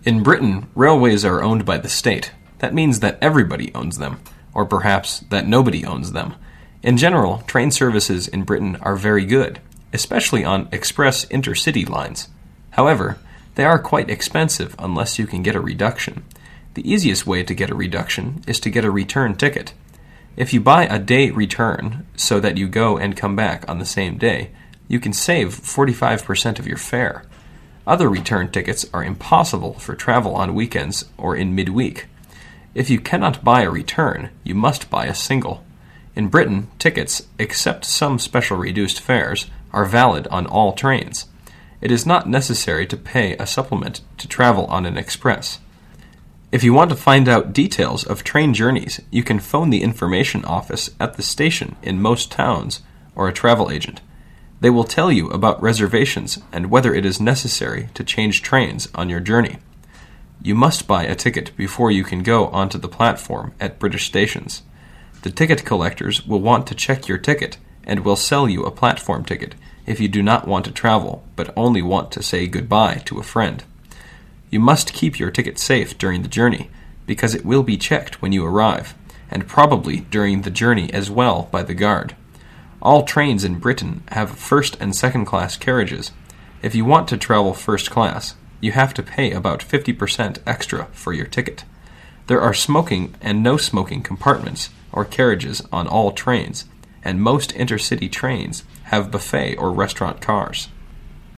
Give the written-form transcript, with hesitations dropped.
In Britain, railways are owned by the state. That means that everybody owns them, or perhaps that nobody owns them. In general, train services in Britain are very good, especially on express intercity lines. However, they are quite expensive unless you can get a reduction. The easiest way to get a reduction is to get a return ticket. If you buy a day return so that you go and come back on the same day, you can save 45% of your fare. Other return tickets are impossible for travel on weekends or in midweek. If you cannot buy a return, you must buy a single. In Britain, tickets, except some special reduced fares, are valid on all trains. It is not necessary to pay a supplement to travel on an express. If you want to find out details of train journeys, you can phone the information office at the station in most towns or a travel agent. They will tell you about reservations and whether it is necessary to change trains on your journey. You must buy a ticket before you can go onto the platform at British stations. The ticket collectors will want to check your ticket and will sell you a platform ticket if you do not want to travel but only want to say goodbye to a friend. You must keep your ticket safe during the journey because it will be checked when you arrive, and probably during the journey as well by the guard. All trains in Britain have first and second class carriages. If you want to travel first class, you have to pay about 50% extra for your ticket. There are smoking and no smoking compartments or carriages on all trains, and most intercity trains have buffet or restaurant cars.